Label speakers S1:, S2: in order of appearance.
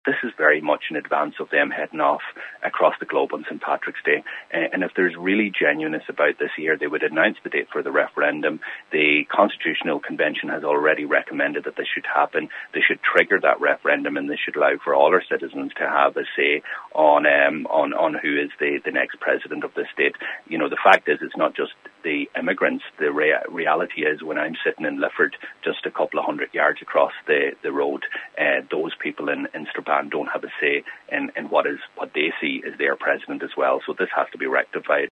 S1: This is very much in advance of them heading off across the globe on St. Patrick's Day. And if there's really genuineness about this year, they would announce the date for the referendum. The Constitutional Convention has already recommended that this should happen. They should trigger that referendum, and they should allow for all our citizens to have a say on who is the next president of the state. You know, the fact is, it's not just the immigrants. The reality is, when I'm sitting in Lifford, just a couple of 100 yards across the road, those people in Strabane don't have a say in what they see as their president as well. So this has to be rectified.